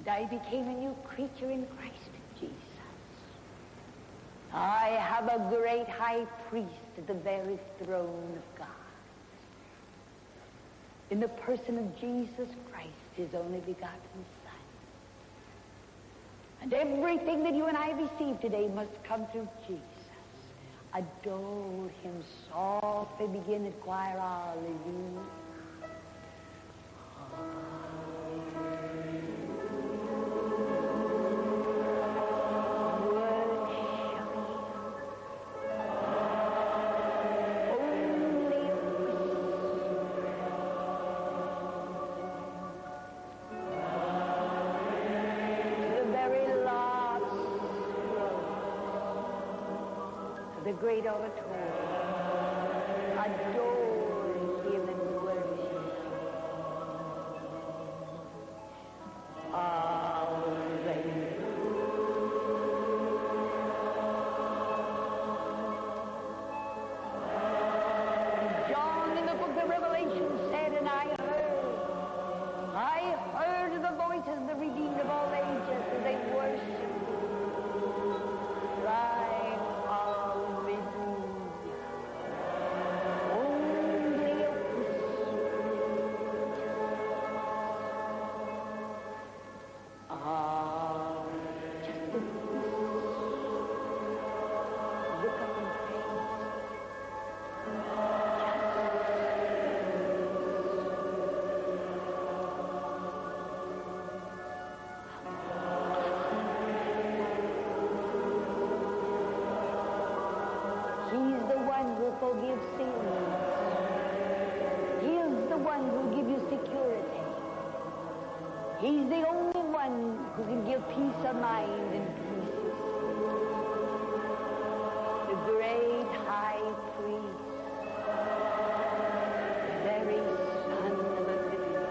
and I became a new creature in Christ Jesus. I have a great high priest at the very throne of God, in the person of Jesus Christ, his only begotten Son. And everything that you and I receive today must come through Jesus. Adore him softly, begin at choir, hallelujah. The great auditorium, adore him and worship. John in the book of Revelation said, and I heard the voices of the redeemed of all ages as they worship, crying, forgive sins. He's the one who gives you security. He's the only one who can give peace of mind and peace. The great high priest, the very Son of the living God.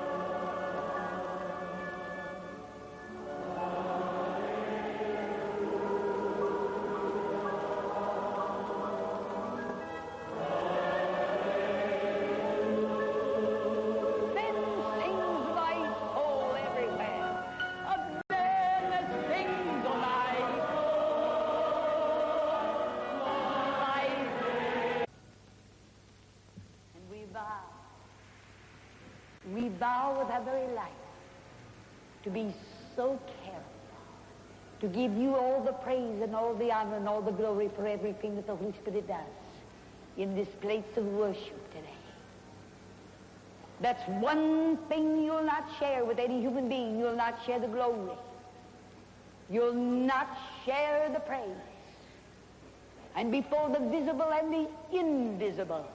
We vow with our very life to be so careful, to give you all the praise and all the honor and all the glory for everything that the Holy Spirit does in this place of worship today. That's one thing you'll not share with any human being. You'll not share the glory. You'll not share the praise. And before the visible and the invisible,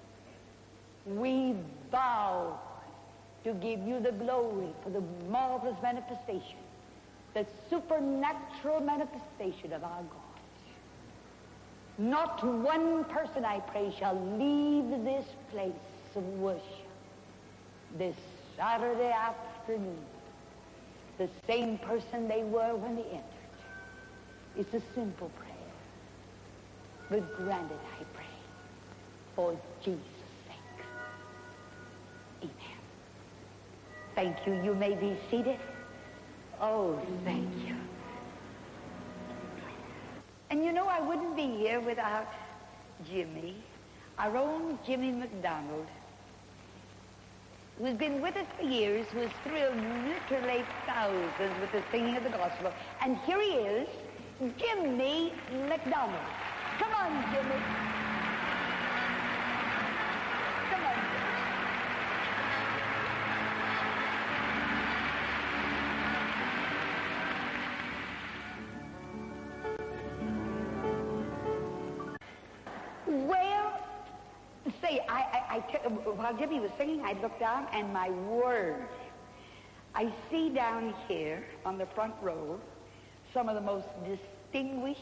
we vow to give you the glory for the marvelous manifestation, the supernatural manifestation of our God. Not one person, I pray, shall leave this place of worship this Saturday afternoon the same person they were when they entered. It's a simple prayer, but grant it, I pray, for Jesus' sake. Amen. Thank you. You may be seated. Oh, thank you. And you know, I wouldn't be here without Jimmy, our own Jimmy McDonald, who's been with us for years, who has thrilled literally thousands with the singing of the gospel. And here he is, Jimmy McDonald. Come on, Jimmy. Come on, Jimmy. Well, say, while Jimmy was singing, I looked down, and my word, I see down here on the front row some of the most distinguished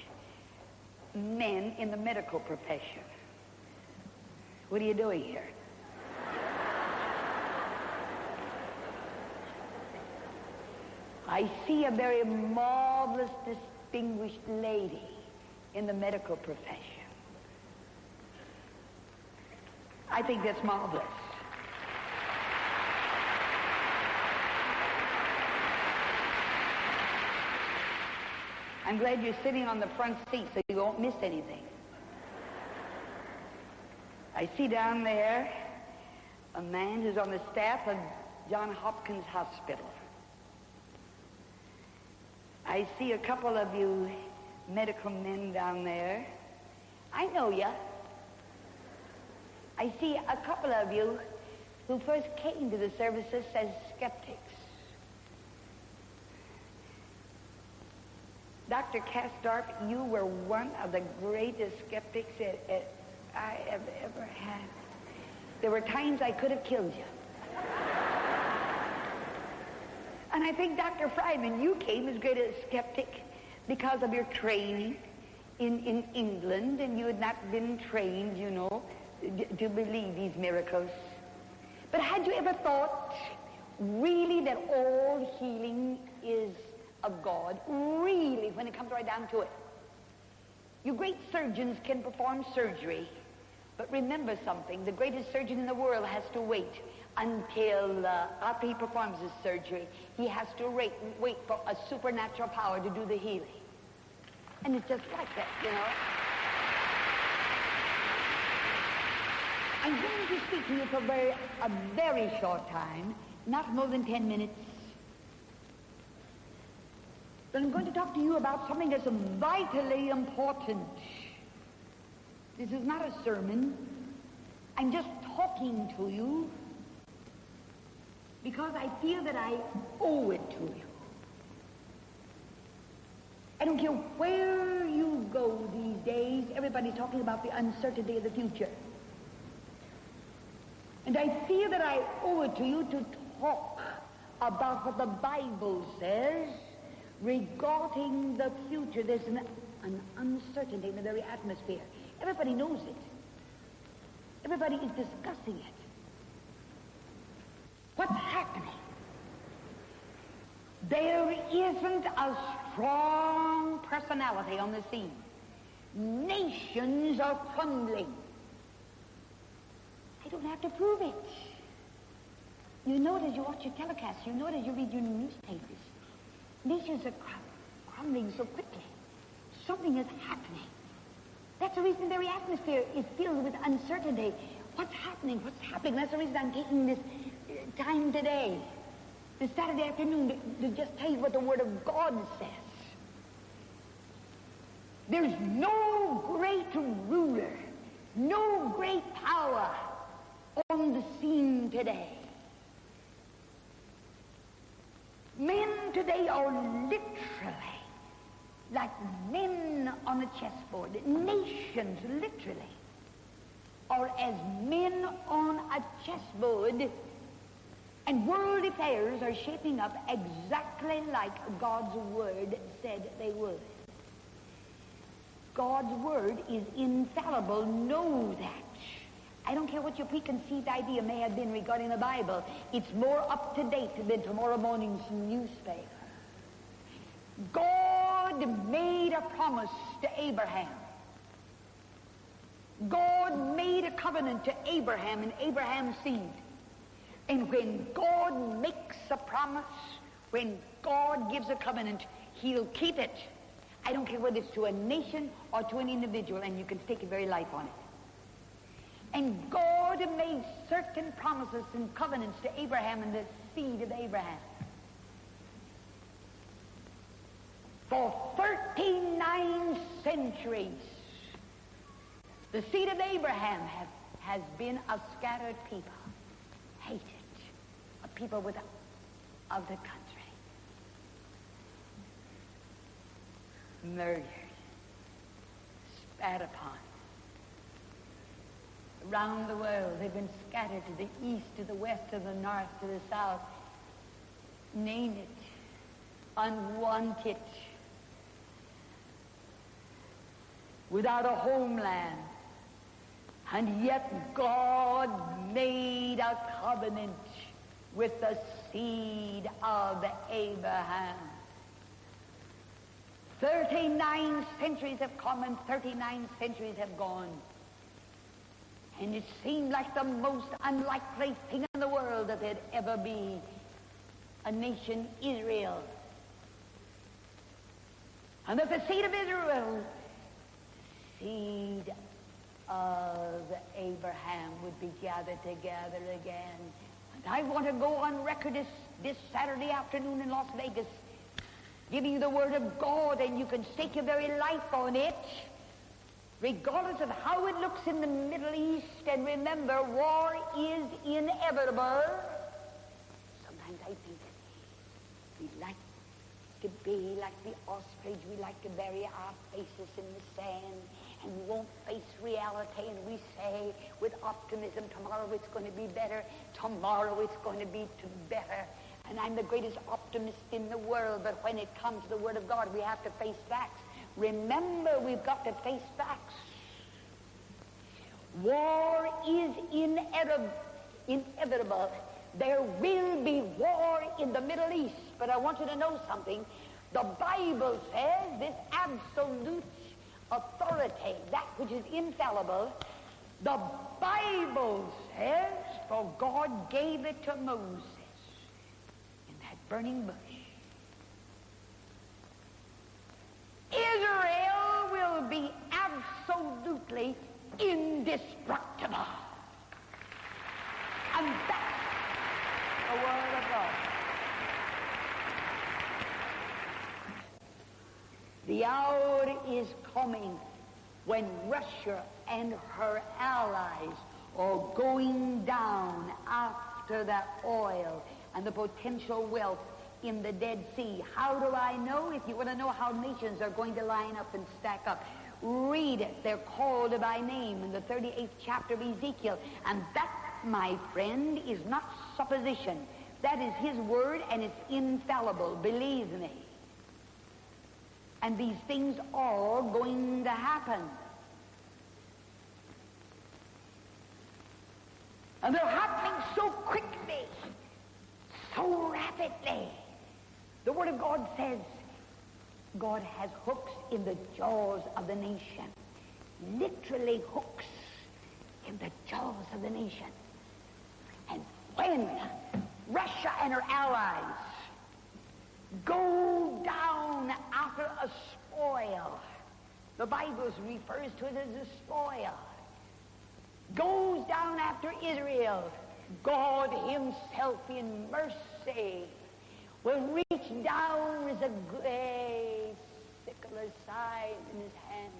men in the medical profession. What are you doing here? I see a very marvelous, distinguished lady in the medical profession. I think that's marvelous. I'm glad you're sitting on the front seat so you won't miss anything. I see down there a man who's on the staff of Johns Hopkins Hospital. I see a couple of you medical men down there. I know ya. I see a couple of you who first came to the services as skeptics. Dr. Castorp, you were one of the greatest skeptics I have ever had. There were times I could have killed you. And I think, Dr. Fryman, you came as great a skeptic because of your training in England, and you had not been trained, you know, to believe these miracles. But had you ever thought really that all healing is of God, really, when it comes right down to it? You great surgeons can perform surgery, but remember something, the greatest surgeon in the world has to wait until after he performs his surgery. He has to wait for a supernatural power to do the healing. And it's just like that, you know. I'm going to speak to you for a very short time, not more than 10 minutes. But I'm going to talk to you about something that's vitally important. This is not a sermon. I'm just talking to you because I feel that I owe it to you. I don't care where you go these days, everybody's talking about the uncertainty of the future. And I feel that I owe it to you to talk about what the Bible says regarding the future. There's an uncertainty in the very atmosphere. Everybody knows it. Everybody is discussing it. What's happening? There isn't a strong personality on the scene. Nations are crumbling. I don't have to prove it. You know it as you watch your telecasts. You know it as you read your newspapers. Nations are crumbling so quickly. Something is happening. That's the reason the very atmosphere is filled with uncertainty. What's happening? What's happening? That's the reason I'm taking this time today, this Saturday afternoon, to just tell you what the Word of God says. There's no great ruler, no great power on the scene today. Men today are literally like men on a chessboard. Nations literally are as men on a chessboard, and world affairs are shaping up exactly like God's Word said they would. God's Word is infallible. Know that. I don't care what your preconceived idea may have been regarding the Bible. It's more up to date than tomorrow morning's newspaper. God made a promise to Abraham. God made a covenant to Abraham and Abraham's seed. And when God makes a promise, when God gives a covenant, He'll keep it. I don't care whether it's to a nation or to an individual, and you can stake your very life on it. And God made certain promises and covenants to Abraham and the seed of Abraham. For 39 centuries, the seed of Abraham has been a scattered people, hated, a people of the country, murdered, spat upon. Around the world, they've been scattered to the east, to the west, to the north, to the south. Name it, unwanted, without a homeland. And yet God made a covenant with the seed of Abraham. 39 centuries have come and 39 centuries have gone. And it seemed like the most unlikely thing in the world that there'd ever be a nation, Israel. And that the seed of Israel, the seed of Abraham, would be gathered together again. And I want to go on record this Saturday afternoon in Las Vegas, giving you the Word of God, and you can stake your very life on it, regardless of how it looks in the Middle East. And remember, war is inevitable. Sometimes I think we like to be like the ostrich. We like to bury our faces in the sand, and we won't face reality, and we say with optimism, tomorrow it's going to be better, tomorrow it's going to be better. And I'm the greatest optimist in the world, but when it comes to the Word of God, we have to face facts. Remember, we've got to face facts. War is inevitable. There will be war in the Middle East, but I want you to know something. The Bible says this absolute authority, that which is infallible, the Bible says, for God gave it to Moses in that burning bush. Israel will be absolutely indestructible. And that's the Word of God. The hour is coming when Russia and her allies are going down after that oil and the potential wealth in the Dead Sea. How do I know? If you want to know how nations are going to line up and stack up, read it. They're called by name in the 38th chapter of Ezekiel. And that, my friend, is not supposition. That is His Word, and it's infallible. Believe me. And these things are going to happen. And they're happening so quickly, so rapidly. The Word of God says God has hooks in the jaws of the nation. Literally hooks in the jaws of the nation. And when Russia and her allies go down after a spoil, the Bible refers to it as a spoil, goes down after Israel, God Himself in mercy will reach down with a great sickle aside in His hand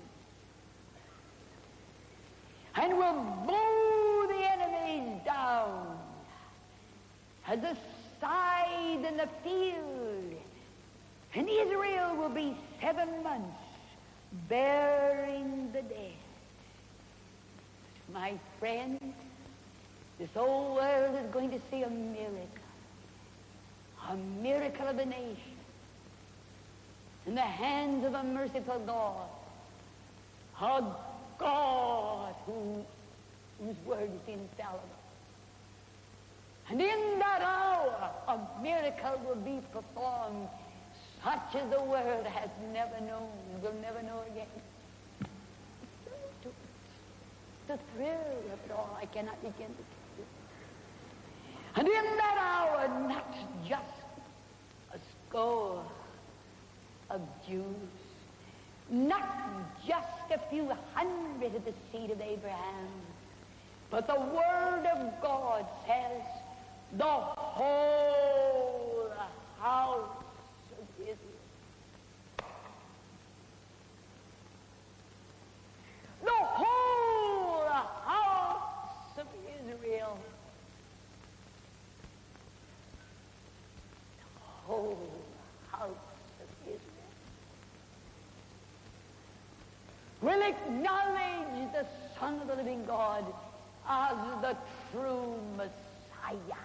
and will mow the enemies down as a scythe in the field. And Israel will be 7 months bearing the dead. My friend, this whole world is going to see a miracle of a nation in the hands of a merciful God, a God whose word is infallible. And in that hour, a miracle will be performed such as the world has never known, will never know again. The thrill of it all, I cannot begin to tell you. And in that hour, not just a score of Jews, not just a few hundred of the seed of Abraham, but the Word of God says the whole house of Israel. The whole house of Israel. The whole house of Israel will acknowledge the Son of the living God as the true Messiah.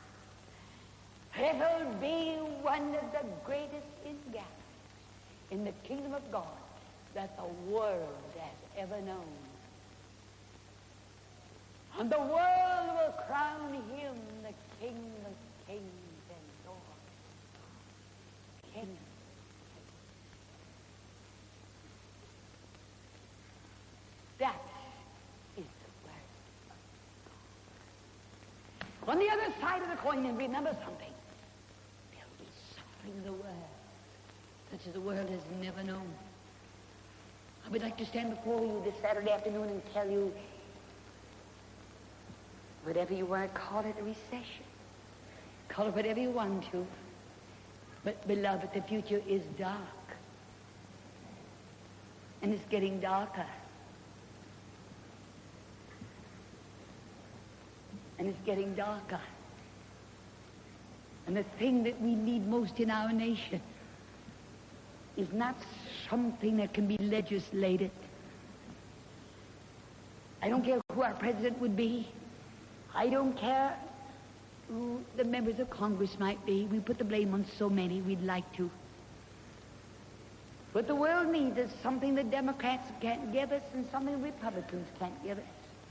It'll be one of the greatest ingathers in the kingdom of God that the world has ever known. And the world will crown Him the King of kings and Lord of kings. That is the word. On the other side of the coin, and remember something, there'll be suffering in the world. such as the world has never known. I would like to stand before you this Saturday afternoon and tell you, whatever you want to call it, a recession. Call it whatever you want to. But, beloved, the future is dark. And it's getting darker. And it's getting darker. And the thing that we need most in our nation is not something that can be legislated. I don't care who our president would be. I don't care who the members of Congress might be. We put the blame on so many, we'd like to. What the world needs is something the Democrats can't give us and something the Republicans can't give us.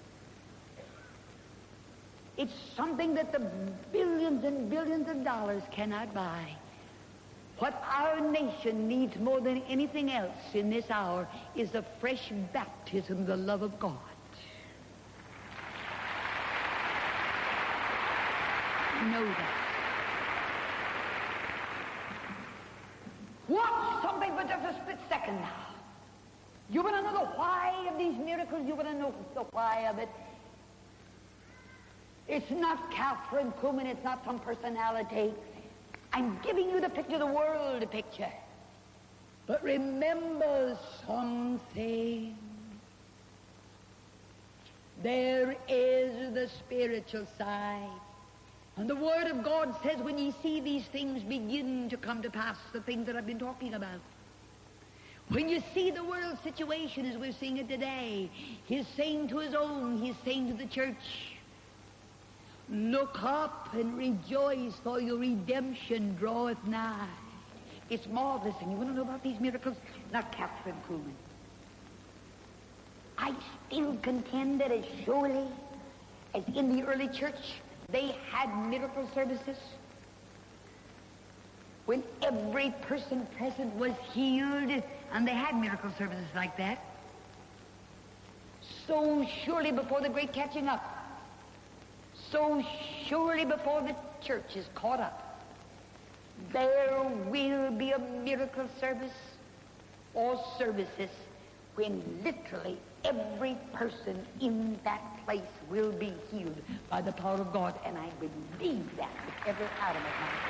It's something that the billions and billions of dollars cannot buy. What our nation needs more than anything else in this hour is a fresh baptism, the love of God. Know that. Watch something for just a split second now. You want to know the why of these miracles? You want to know the why of it? It's not Catherine Kuhlman. It's not some personality. I'm giving you the picture, the world picture. But remember something. There is the spiritual side. And the Word of God says when ye see these things begin to come to pass, the things that I've been talking about. When you see the world situation as we're seeing it today, He's saying to His own, He's saying to the church, look up and rejoice, for your redemption draweth nigh. It's marvelous. And you want to know about these miracles? Not Catherine Kuhlman. I still contend that as surely as in the early church they had miracle services, when every person present was healed, and they had miracle services like that, so surely before the great catching up, so surely before the church is caught up, there will be a miracle service or services when literally every person in that place will be healed by the power of God. And I believe that with every atom of my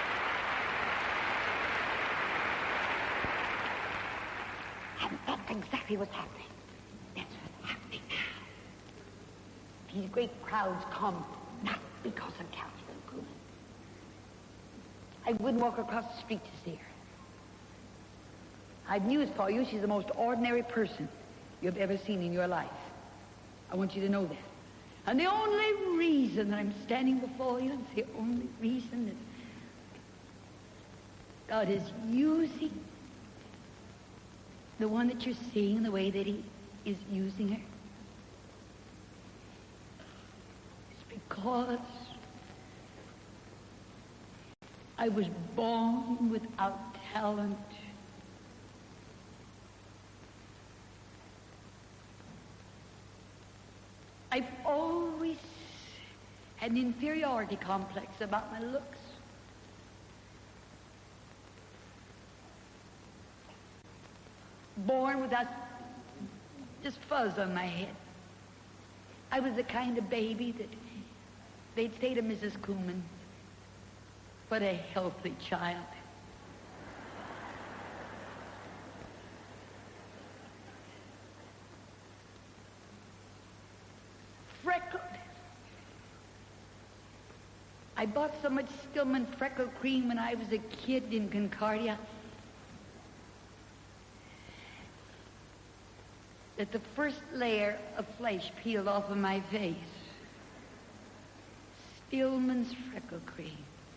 being. And that's exactly what's happening. That's what's happening now. These great crowds come not because of Catherine Kuhlman. I wouldn't walk across the street to see her. I've news for you. She's the most ordinary person you've ever seen in your life. I want you to know that. And the only reason that I'm standing before you, and the only reason that God is using the one that you're seeing the way that He is using her, because I was born without talent. I've always had an inferiority complex about my looks. Born without just fuzz on my head. I was the kind of baby that they'd say to Mrs. Kuhlman, what a healthy child. Freckled. I bought so much Stillman freckle cream when I was a kid in Concordia that the first layer of flesh peeled off of my face. Stillman's freckle cream.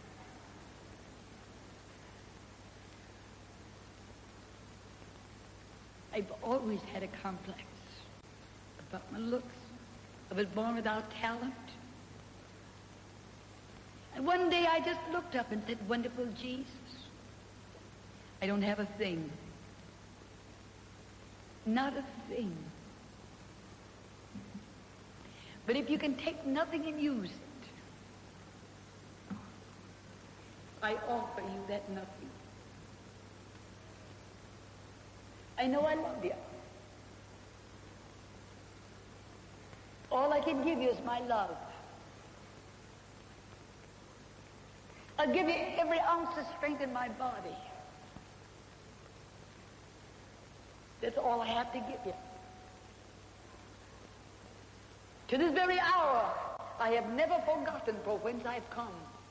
I've always had a complex about my looks. I was born without talent. And one day I just looked up and said, wonderful Jesus, I don't have a thing. Not a thing. But if you can take nothing and use it, I offer you that nothing. I know I love you. All I can give you is my love. I'll give you every ounce of strength in my body. That's all I have to give you. To this very hour, I have never forgotten from whence I've come.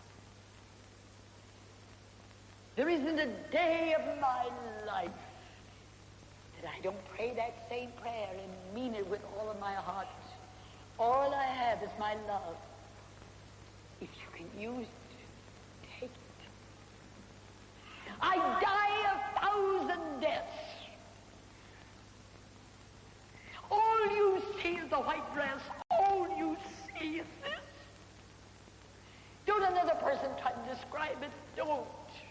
There isn't a day of my life that I don't pray that same prayer and mean it with all of my heart. All I have is my love. If you can use it, take it. I die 1,000 deaths. All you see is the white dress. All you see is this. Don't another person try to describe it. Don't.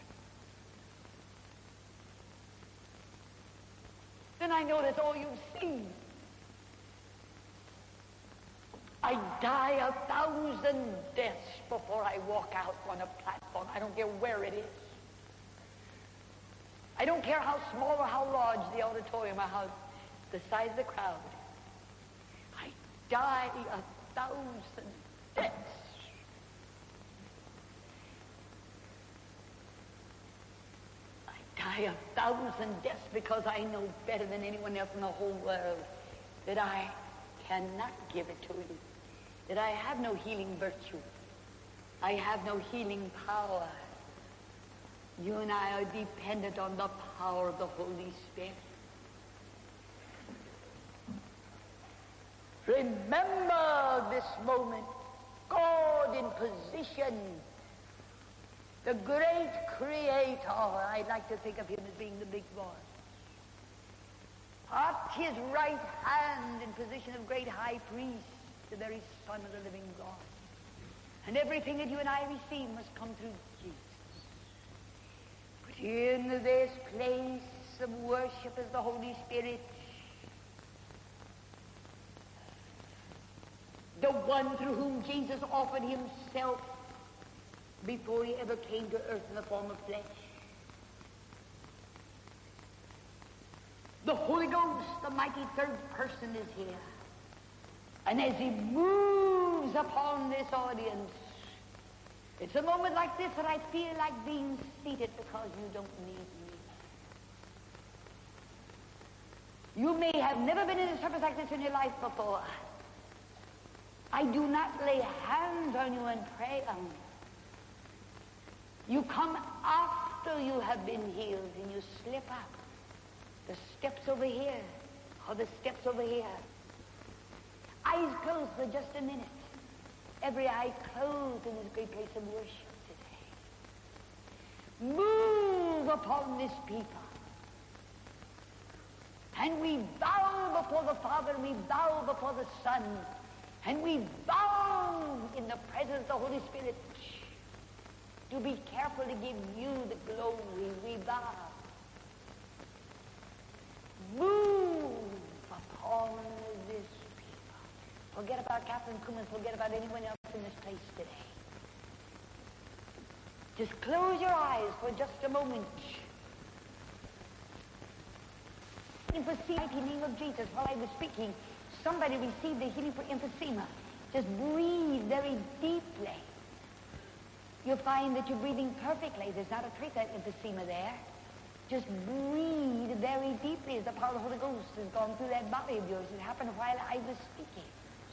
Then I know that's all you've seen. I die 1,000 deaths before I walk out on a platform. I don't care where it is. I don't care how small or how large the auditorium or how the size of the crowd. I die 1,000 deaths. I die 1,000 deaths because I know better than anyone else in the whole world that I cannot give it to you. That I have no healing virtue. I have no healing power. You and I are dependent on the power of the Holy Spirit. Remember this moment. God in position. The great Creator. I like to think of him as being the big boss. At his right hand in position of great high priest. The very Son of the living God. And everything that you and I receive must come through Jesus. But in this place of worship is the Holy Spirit. The one through whom Jesus offered himself before he ever came to earth in the form of flesh. The Holy Ghost, the mighty third person, is here. And as he moves upon this audience, it's a moment like this that I feel like being seated because you don't need me. You may have never been in a service like this in your life before. I do not lay hands on you and pray on you. You come after you have been healed and you slip up. The steps over here or the steps over here. Eyes closed for just a minute. Every eye closed in this great place of worship today. Move upon this people. And we bow before the Father, and we bow before the Son, and we bow in the presence of the Holy Spirit. To be careful to give you the glory, we bow. Move upon this. Forget about Catherine Kuhlman. Forget about anyone else in this place today. Just close your eyes for just a moment. In the mighty name of Jesus, while I was speaking, somebody received the healing for emphysema. Just breathe very deeply. You'll find that you're breathing perfectly. There's not a trace of emphysema there. Just breathe very deeply as the power of the Holy Ghost has gone through that body of yours. It happened while I was speaking.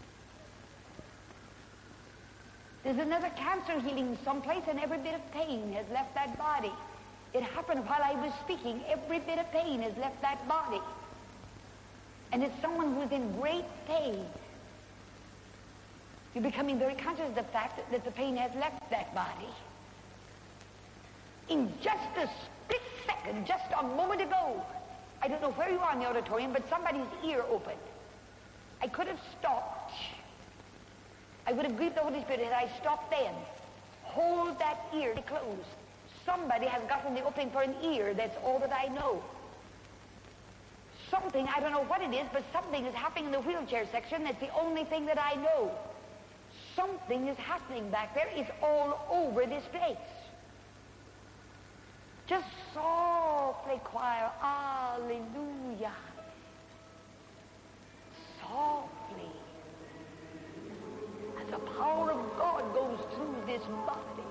There's another cancer healing someplace, and every bit of pain has left that body. It happened while I was speaking. Every bit of pain has left that body. And it's someone who's in great pain. You're becoming very conscious of the fact that the pain has left that body. In just a split second, just a moment ago, I don't know where you are in the auditorium, but somebody's ear opened. I could have stopped. I would have grieved the Holy Spirit had I stopped then. Hold that ear closed. Somebody has gotten the opening for an ear. That's all that I know. Something, I don't know what it is, but something is happening in the wheelchair section. That's the only thing that I know. Something is happening back there. It's all over this place. Just softly, choir, hallelujah. Softly. As the power of God goes through this body.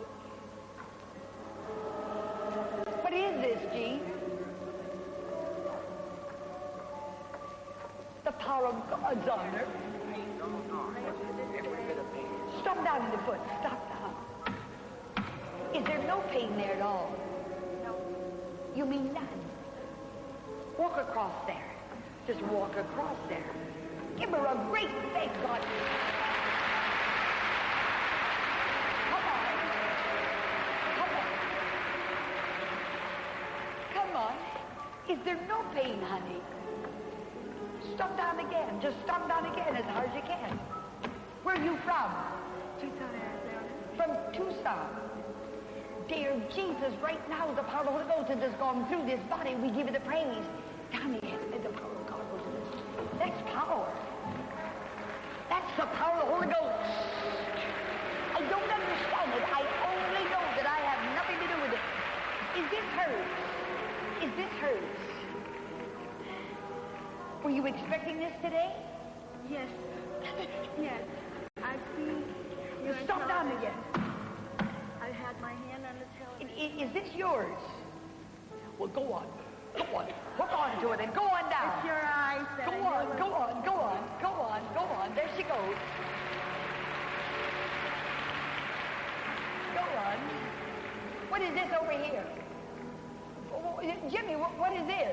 What is this, Gene? The power of God's honor. Stop down in the foot. Stop down. Is there no pain there at all? No. You mean none? Walk across there. Just walk across there. Give her a great big God. Come on. Come on. Come on. Is there no pain, honey? Stop down again. Just stop down again as hard as you can. Where are you from? Tucson, Arizona. From Tucson. Dear Jesus, right now the power of the Holy Ghost has gone through this body. We give you the praise. Down here, the power of God goes to this. That's power. That's the power of the Holy Ghost. I don't understand it. I only know that I have nothing to do with it. Is this hers? Is this hers? Were you expecting this today? Yes. Yes. I see. Stop down again. I had my hand on the television. Is this yours? Well, go on. Go on. Hook on to it and go on down. It's your eyes. Go on, go on, go on, go on, go on. There she goes. Go on. What is this over here? Jimmy, what is this?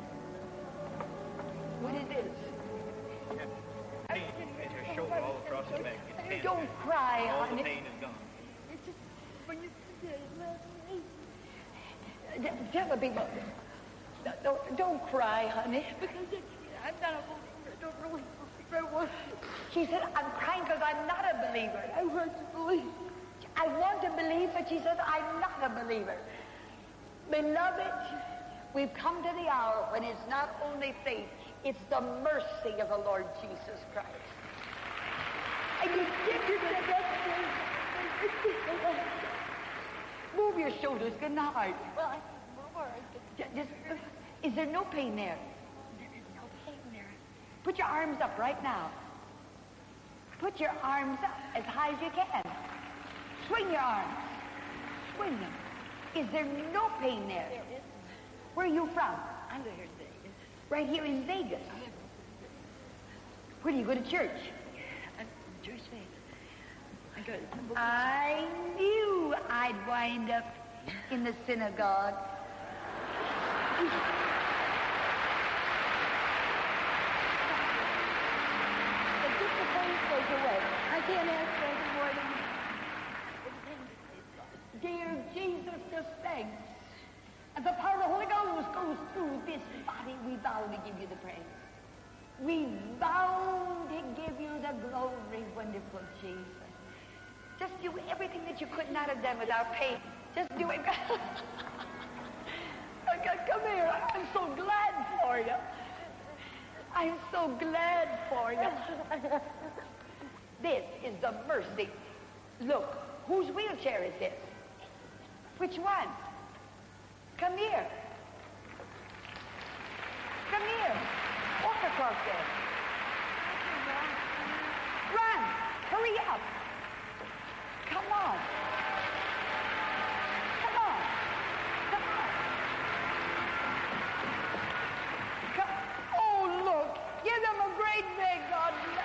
What is this? Pain in your shoulder all across the neck. Don't cry, all honey. the pain is gone. It's just when you said it last night. Tell the people. Don't cry, honey. Because I'm not a believer. I don't really believe I want. She said, I'm crying because I'm not a believer. I want to believe. I want to believe, but she says, I'm not a believer. Beloved, we've come to the hour when it's not only faith, it's the mercy of the Lord Jesus Christ. And you get to the best thing. Move your shoulders, good night. Well, I can move her. Is there no pain there? There is no pain there. Put your arms up right now. Put your arms up as high as you can. Swing your arms. Swing them. Is there no pain there? There is. Where are you from? I live here in Vegas. Right here in Vegas. Where do you go to church? I'm from Jewish faith. I go to Temple. I knew I'd wind up in the synagogue. But just the pain goes away. I can't ask for any more than Dear Jesus, just thanks. As the power of the Holy Ghost goes through this body, we vow to give you the praise. We vow to give you the glory, wonderful Jesus. Just do everything that you could not have done without pain. Just do it. Come here. I'm so glad for you. I'm so glad for you. This is the mercy. Look, whose wheelchair is this? Which one? Come here. Come here. Walk across there. Run. Hurry up. Come on. Come on. Come on. Come. Oh, look. Give them a great big God bless.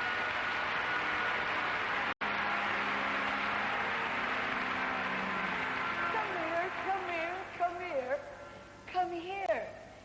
Come here. Come here. Come here. Come here.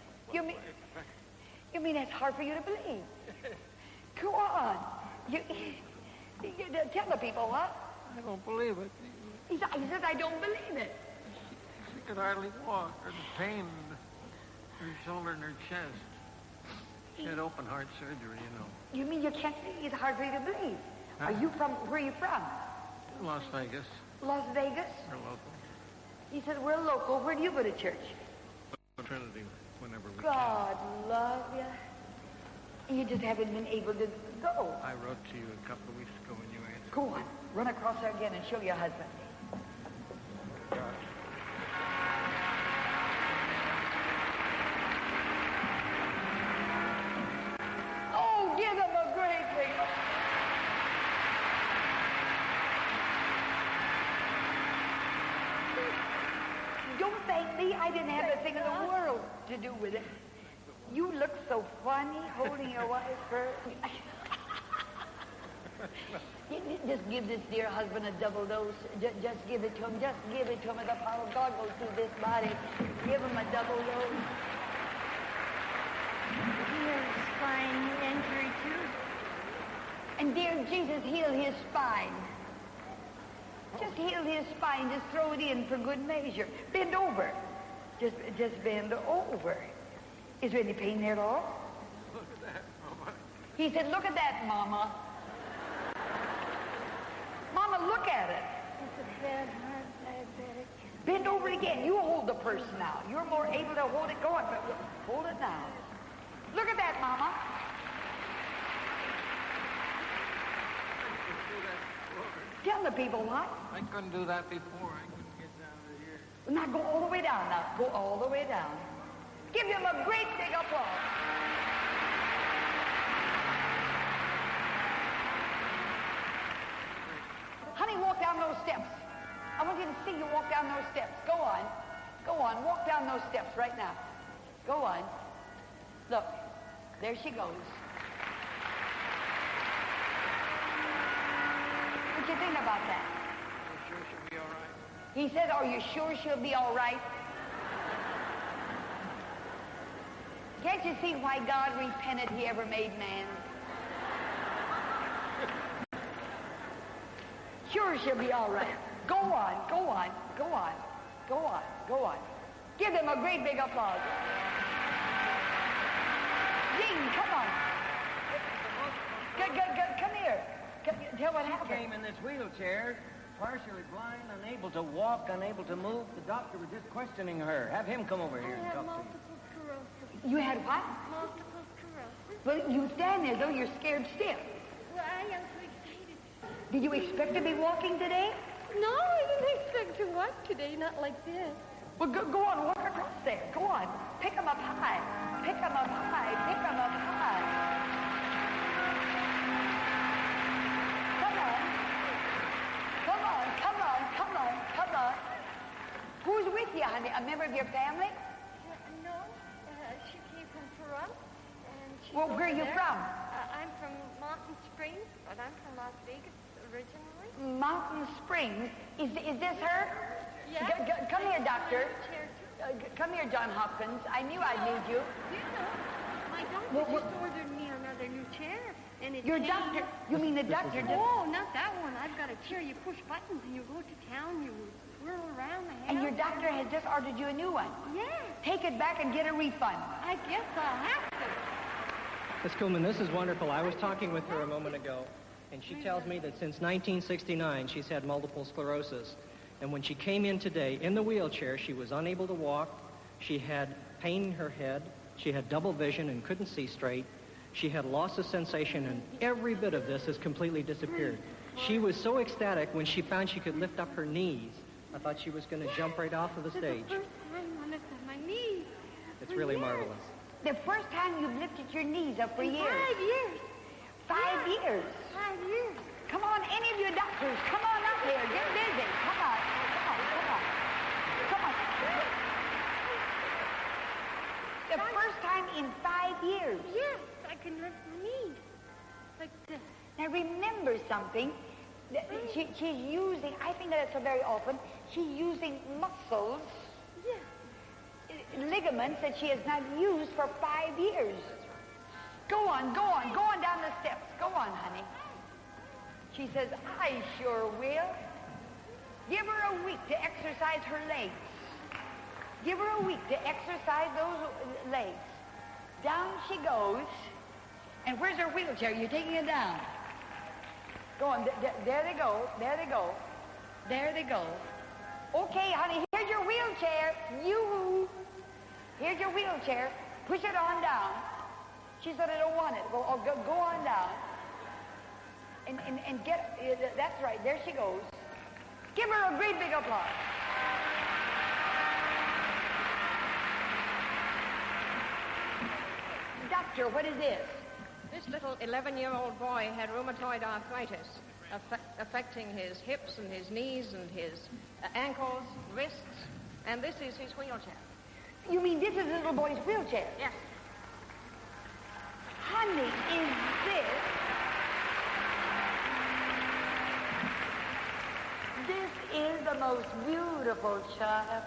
You mean it's hard for you to believe? Go on. You tell the people what? I don't believe it. He says, I don't believe it. She could hardly walk. Her pain in her shoulder and her chest. She had open heart surgery, you know. You mean you can't believe it's hard for you to believe? Are you from, where are you from? Las Vegas. Las Vegas? We're local. He said, we're local. Where do you go to church? Trinity, whenever we God love you. You just haven't been able to go. can. I wrote to you a couple of weeks ago when you answered. Go on. Run across there again and show your husband. lately, I didn't have a thing in the world to do with it. You look so funny holding your wife's purse. Just give this dear husband a double dose. Just give it to him. Just give it to him. As the power of God goes through this body. Give him a double dose. He has spine injury too. And dear Jesus, heal his spine. Just heal his spine. Just throw it in for good measure. Bend over. Just bend over. Is there any pain there at all? Look at that, Mama. He said, look at that, Mama. Mama, look at it. It's a bad heart diabetic. Bend over again. You hold the purse now. You're more able to hold it. Go on. Hold it now. Look at that, Mama. Tell the people what? I couldn't do that before. I couldn't get down to here. Now go all the way down now. Go all the way down. Give him a great big applause. Honey, walk down those steps. I want you to see you walk down those steps. Go on. Go on. Walk down those steps right now. Go on. Look. There she goes. What do you think about that? I'm sure she'll be all right. He said, are you sure she'll be all right? Can't you see why God repented he ever made man? Sure she'll be all right. Go on, go on, go on, go on, go on. Give them a great big applause. Ding, come on. Come here. Tell what happened. Came in this wheelchair, partially blind, unable to walk, unable to move. The doctor was just questioning her. Have him come over here I and have talk to you. multiple sclerosis. You had what? Multiple sclerosis. Well, you stand there, though. You're scared stiff. Well, I am so excited. Did you expect to be walking today? No, I didn't expect to walk today, not like this. Well, go on. Walk across there. Go on. Pick them up high. Pick them up high. Pick them up high. Come on. Come on. Come on. Come on. Come on. Who's with you, honey? A member of your family? No, she came from Pahrump. And she's Well, where are over you there. from? I'm from Mountain Springs, but I'm from Las Vegas originally. Mountain Springs. Is this her? Yeah. Come here, doctor. Chair too. Come here, John Hopkins. I knew I'd need you. You know, my doctor Well, just ordered me another new chair. And it Your came- doctor? You mean the doctor? Oh, not that one. I've got a chair. You push buttons and you go to town. You whirl around the house. And your doctor has just ordered you a new one. Yeah, Take it back and get a refund. I guess I'll have to. Ms. Kuhlman, this is wonderful. I was talking with her a moment ago, and she tells me that since 1969, she's had multiple sclerosis. And when she came in today in the wheelchair, she was unable to walk. She had pain in her head. She had double vision and couldn't see straight. She had loss of sensation, and every bit of this has completely disappeared. She was so ecstatic when she found she could lift up her knees. I thought she was going to jump right off of the stage. This is the first time I lifted my knees. It's really marvelous. The first time you've lifted your knees up for In years. 5 years. 5 years. 5 years. Come on, any of you doctors, come on up here. Get busy. Come on. Come on. Come on. Come on. The first time in 5 years. Yes, I can lift my knees. Like this. Now remember something. She's using, I think that it's so very often, she's using muscles, Yes. ligaments that she has not used for 5 years. Go on, go on, go on down the steps. Go on, honey. She says, I sure will. Give her a week to exercise her legs. Give her a week to exercise those legs. Down she goes. And where's her wheelchair? You're taking it down. Go on. There they go. There they go. There they go. Okay, honey, here's your wheelchair. You. Here's your wheelchair. Push it on down. She said, I don't want it. Go on down. And get, that's right. There she goes. Give her a great big applause. Doctor, what is this? This little 11-year-old boy had rheumatoid arthritis affecting his hips and his knees and his ankles, wrists, And this is his wheelchair. You mean this is the little boy's wheelchair? Yes. Honey, is this... This is the most beautiful child.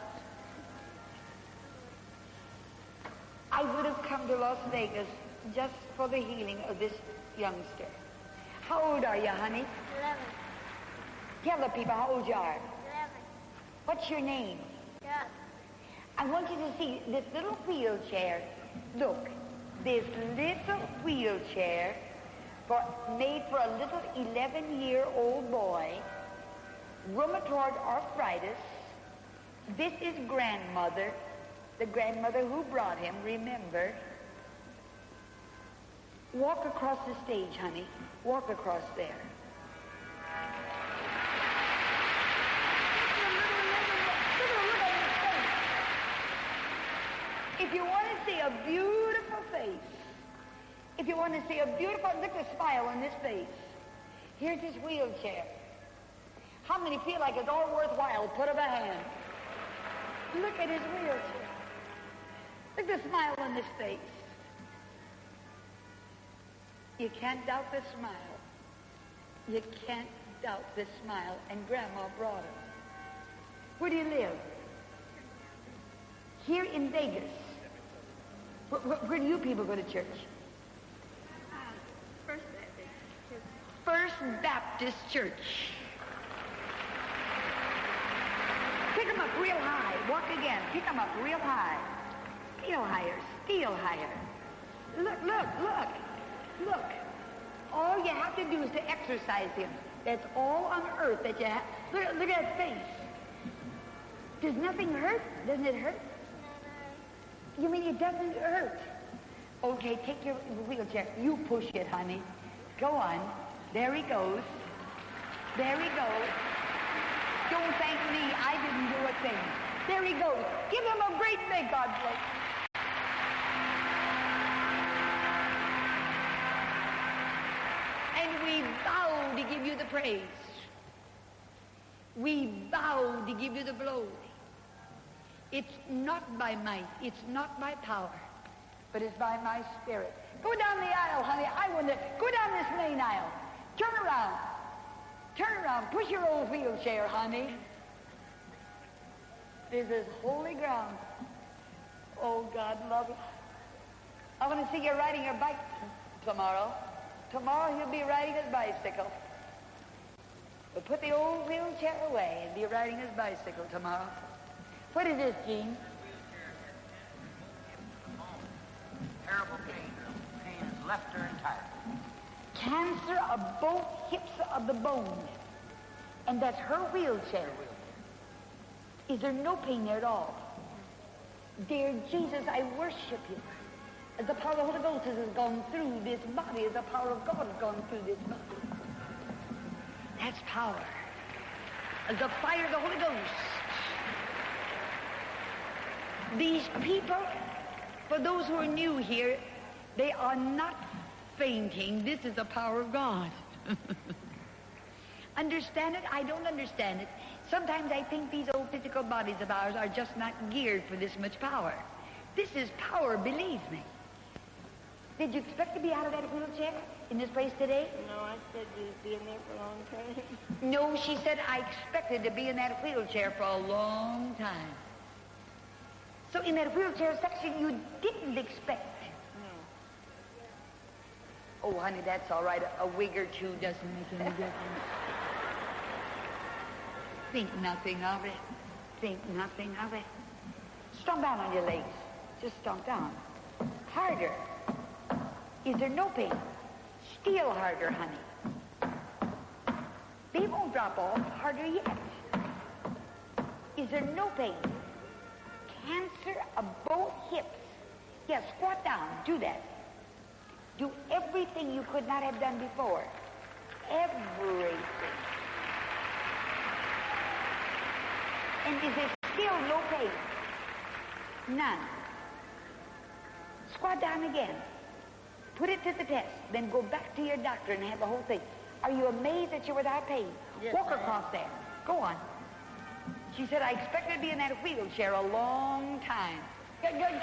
I would have come to Las Vegas just for the healing of this youngster. How old are you, honey? 11. Tell the people how old you are. 11. What's your name? Yeah. I want you to see this little wheelchair. Look, this little wheelchair made for a little 11-year-old boy, rheumatoid arthritis. This is grandmother, the grandmother who brought him, remember. Walk across the stage, honey. Walk across there. If you want to see a beautiful face, if you want to see a beautiful, look at the smile on this face. Here's his wheelchair. How many feel like it's all worthwhile? Put up a hand. Look at his wheelchair. Look at the smile on this face. You can't doubt the smile. You can't doubt the smile. And Grandma brought him. Where do you live? Here in Vegas. Where do you people go to church? First Baptist. First Baptist Church. Pick them up real high. Walk again. Pick them up real high. Still higher. Still higher. Look, look, look. Look. All you have to do is to exercise him. That's all on earth that you have. Look at that face. Does nothing hurt? Doesn't it hurt? You mean it doesn't hurt? Okay, take your wheelchair. You push it, honey. Go on. There he goes. There he goes. Don't thank me. I didn't do a thing. There he goes. Give him a great big God bless. And we bow to give you the praise. We bow to give you the glory. It's not by might, it's not by power, but it's by my spirit. Go down the aisle, honey. I want to go down this main aisle. Turn around. Turn around. Push your old wheelchair, honey. This is holy ground. Oh, God love you. I want to see you riding your bike tomorrow. Tomorrow he'll be riding his bicycle. But put the old wheelchair away and be riding his bicycle tomorrow. What is this, Gene? Terrible pain. Pain has left her entirely. Cancer of both hips of the bone. And that's her wheelchair. Is there no pain there at all? Dear Jesus, I worship you. As the power of the Holy Ghost has gone through this body, as the power of God has gone through this body. That's power. As the fire of the Holy Ghost. These people, for those who are new here, they are not fainting. This is the power of God. Understand it? I don't understand it. Sometimes I think these old physical bodies of ours are just not geared for this much power. This is power, believe me. Did you expect to be out of that wheelchair in this place today? No, I said you'd be in there for a long time. No, she said I expected to be in that wheelchair for a long time. So in that wheelchair section, you didn't expect. No. Oh, honey, that's all right. A wig or two doesn't make any difference. Think nothing of it. Think nothing of it. Stomp down on your legs. Just stomp down. Harder. Is there no pain? Still harder, honey. They won't drop off. Harder yet. Is there no pain? Cancer of both hips. Yes, squat down. Do that. Do everything you could not have done before. Everything. And is there still no pain? None. Squat down again. Put it to the test. Then go back to your doctor and have the whole thing. Are you amazed that you're without pain? Yes, Walk across there. Go on. She said, I expected to be in that wheelchair a long time. Come here.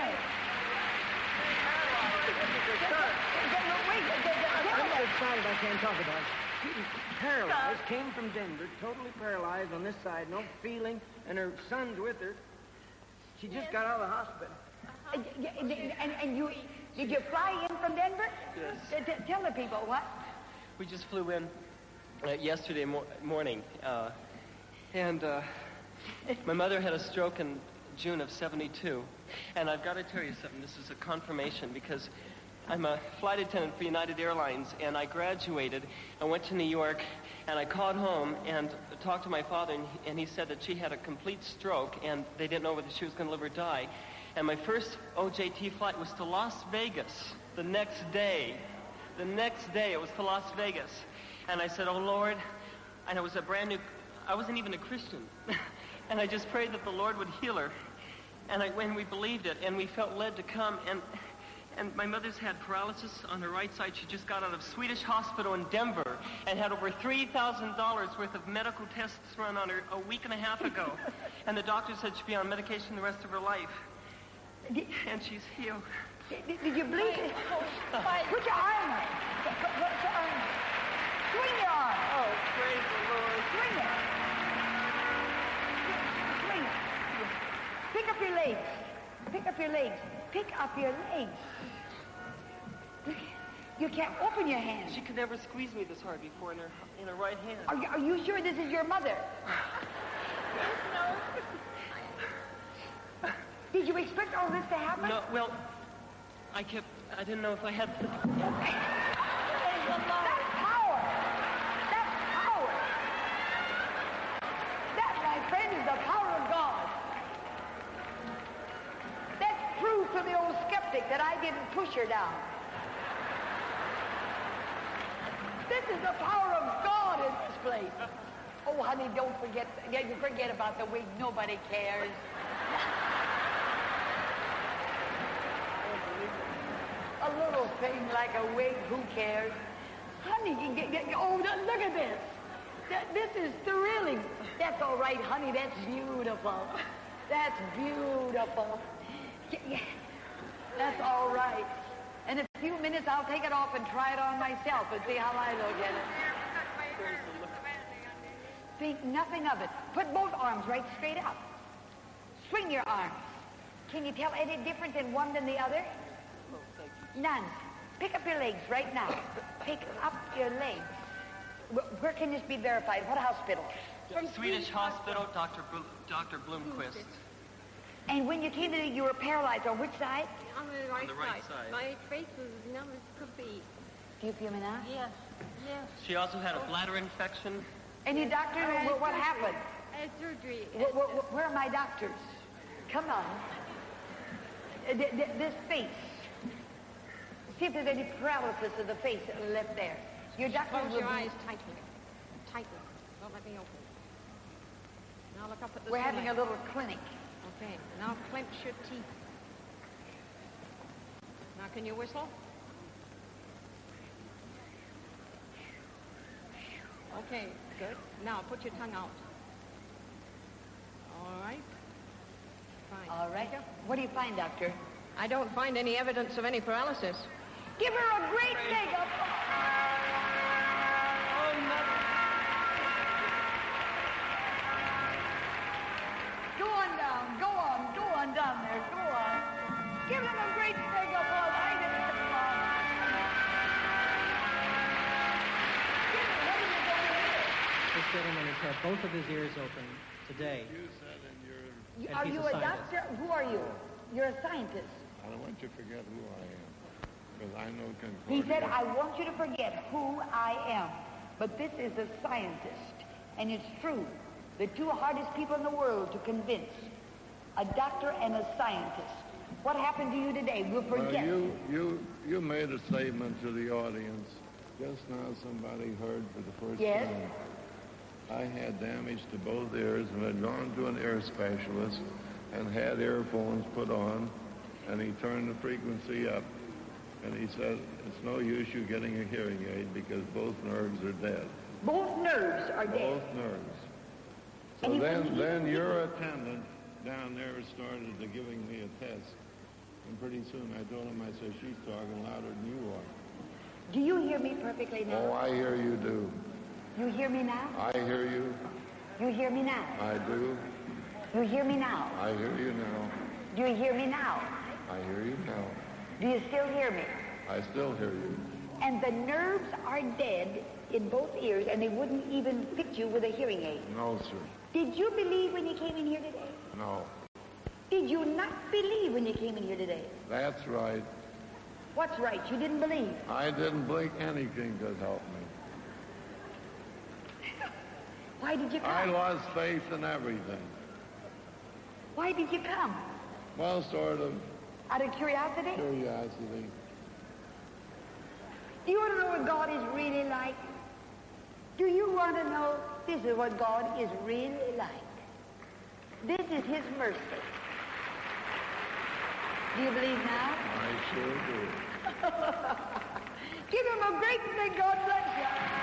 I'm so excited I can't talk about it. Paralyzed, came from Denver, totally paralyzed on this side, no feeling, and her son's with her. She just got out of the hospital. And you, did you fly in from Denver? Yes. Tell the people what? We just flew in yesterday morning, and my mother had a stroke in June of '72, and I've got to tell you something. This is a confirmation because I'm a flight attendant for United Airlines, and I graduated. I went to New York, and I called home and talked to my father, and he said that she had a complete stroke, and they didn't know whether she was going to live or die. And my first OJT flight was to Las Vegas the next day. The next day, it was to Las Vegas. And I said, oh, Lord, and it was a brand new, I wasn't even a Christian. And I just prayed that the Lord would heal her. And when we believed it, and we felt led to come, and my mother's had paralysis on her right side. She just got out of Swedish Hospital in Denver and had over $3,000 worth of medical tests run on her a week and a half ago. And the doctor said she'd be on medication the rest of her life. And she's healed. Did you bleed? Put your arm up. Put your arm up. Swing your arm. Oh, praise the Lord. Swing it. Swing it. Pick up your legs. Pick up your legs. Pick up your legs. You can't open your hand. She could never squeeze me this hard before in her right hand. Are you sure this is your mother? No. Did you expect all this to happen? No, well, I didn't know if I had... That's power. That's power. That, my friend, is the power of God. That's proof to the old skeptic that I didn't push her down. This is the power of God in this place. Oh, honey, don't forget. You forget about the wig. Nobody cares. A little thing like a wig, who cares? Honey, oh, look at this. This is thrilling. That's all right, honey. That's beautiful. That's beautiful. That's all right. In a few minutes, I'll take it off and try it on myself and see how I look at it. Think nothing of it. Put both arms right straight up. Swing your arms. Can you tell any difference in one than the other? Oh, thank you. None. Pick up your legs right now. Pick up your legs. Where can this be verified? What hospital? Swedish Hospital, Dr. Blomqvist. And when you came to you were paralyzed on which side? On the right, side. My face was numb as could be. Do you feel me now? Yes. Yes. She also had a bladder infection. Any doctor? What happened? Surgery. Where are my doctors? Come on. This face. See if there's any paralysis of the face left there. Your doctor Close will your be... eyes tightly. Tightly. Don't let me open. Now look up at the We're having a ceiling. little clinic. Okay. Now clench your teeth. Now can you whistle? Okay, good. Now put your tongue out. All right. Fine. All right. What do you find, doctor? I don't find any evidence of any paralysis. Give her a great big applause. Go on down there. Go on. Give them a great big applause. I give it applause. This gentleman has had both of his ears open today. And Are he's you a a scientist. doctor? Who are you? You're a scientist. I don't want you to forget who I am, because I know Concordia. He said, I want you to forget who I am. But this is a scientist. And it's true. The two hardest people in the world to convince. A doctor and a scientist. What happened to you today? We'll forget. Well, you made a statement to the audience. Just now somebody heard for the first Yes. time. I had damage to both ears and had gone to an ear specialist and had earphones put on, and he turned the frequency up, and he said, it's no use you getting a hearing aid because both nerves are dead. Both nerves are dead. Both nerves. So then your attendant down there started to giving me a test. And pretty soon I told him, I said, she's talking louder than you are. Do you hear me perfectly now? Oh, I hear you do. You hear me now? I hear you. You hear me now? I do. You hear me now? I hear you now. Do you hear me now? I hear you now. Do you still hear me? I still hear you. And the nerves are dead in both ears, and they wouldn't even fit you with a hearing aid. No, sir. Did you believe when you came in here today? No. Did you not believe when you came in here today? That's right. What's right? You didn't believe. I didn't blink anything could help me. Why did you come? I lost faith in everything. Why did you come? Well, sort of Out of curiosity? curiosity. Do you want to know what God is really like? Do you want to know this is what God is really like? This is His mercy. Do you believe now? I sure do. Give Him a great big God bless you.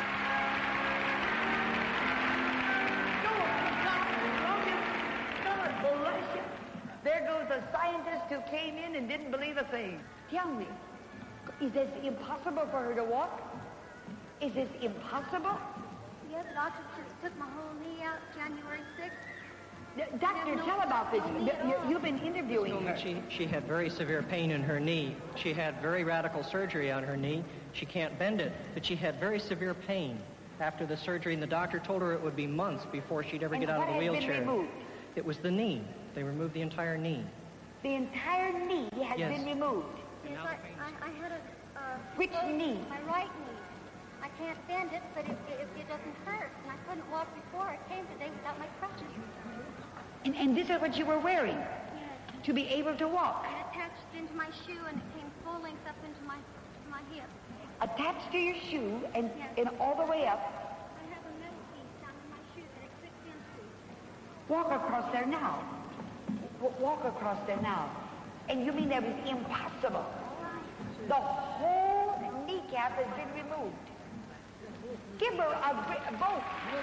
God bless you. There goes a scientist who came in and didn't believe a thing. Tell me, is this impossible for her to walk? Is this impossible? Yes, doctor just took my whole knee out January 6th. Doctor, tell about this. You've been interviewing told me her. she had very severe pain in her knee. She had very radical surgery on her knee. She can't bend it, but she had very severe pain after the surgery, and the doctor told her it would be months before she'd ever get out of the wheelchair. Been removed? It was the knee. They removed the entire knee. The entire knee has Yes. been removed. Yes, I had a... Which knee? My right knee. I can't bend it, but it doesn't hurt. And I couldn't walk before. I came today without my crutches. And this is what you were wearing? Yes. To be able to walk? It attached into my shoe, and it came full length up into my hip. Attached to your shoe and, Yes. and all the way up. I have a metal piece down in my shoe that it clicks into. Walk across there now. Walk across there now. And you mean that was impossible? The whole kneecap has been removed. Give her a both.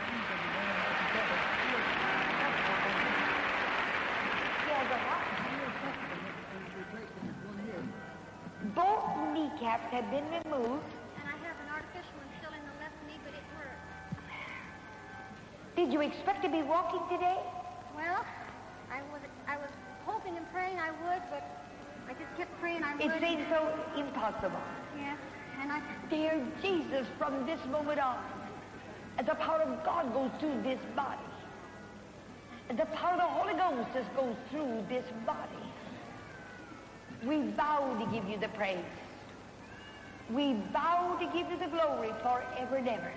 Both kneecaps have been removed. And I have an artificial one still in the left knee, but it hurts. Did you expect to be walking today? Well, I was hoping and praying I would, but I just kept praying I would. It seems so impossible. Yes, and I... Dear Jesus, from this moment on, as the power of God goes through this body, as the power of the Holy Ghost just goes through this body, we vow to give you the praise. We vow to give you the glory forever and ever.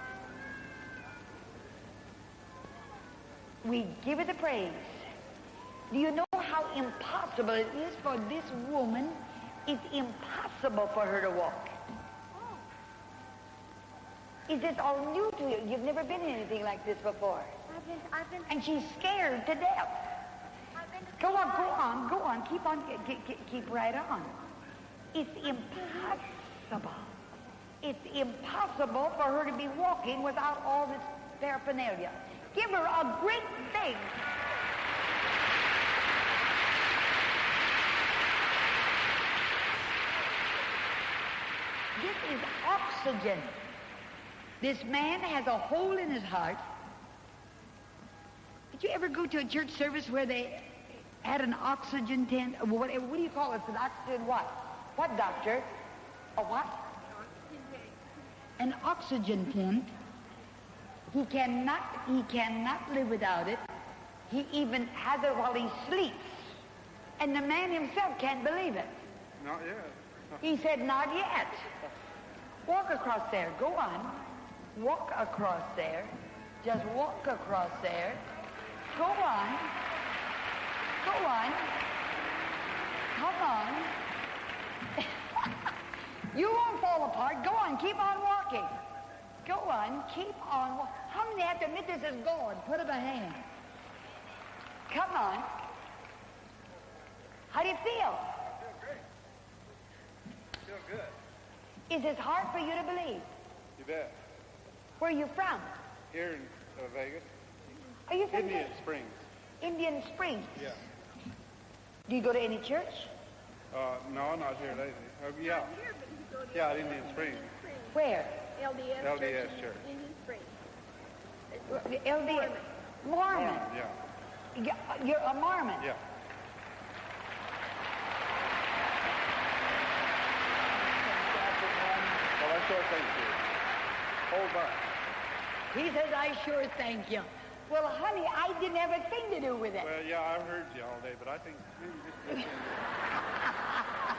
We give it the praise. Do you know how impossible it is for this woman? It's impossible for her to walk. Is this all new to you? You've never been in anything like this before. I've been... And she's scared to death. Go on. Keep right on. It's impossible. It's impossible for her to be walking without all this paraphernalia. Give her a great thing. This is oxygen. This man has a hole in his heart. Did you ever go to a church service where they had an oxygen tent? What do you call it? An oxygen what? What, doctor? A what? An oxygen tent. He cannot live without it. He even has it while he sleeps. And the man himself can't believe it. Not yet. He said, not yet. Walk across there. Go on. Walk across there. Just walk across there. Go on. Go on. Come on. You won't fall apart. Go on. Keep on walking. Go on. Keep on. How many have to admit this is God? Put up a hand. Come on. How do you feel? Feel good. Is this hard for you to believe? You bet. Where are you from? Here in Vegas. Are you from Indian Springs. Indian Springs? Yeah. Do you go to any church? No, not here lately. Yeah. Yeah, at Indian Springs. Where? LDS Church. Indian Springs. LDS. Mormon. Yeah. You're a Mormon. Yeah. Well, I sure thank you. Hold back. He says, I sure thank you. Well, honey, I didn't have a thing to do with it. Well, yeah, I've heard you all day, but I think maybe just listen.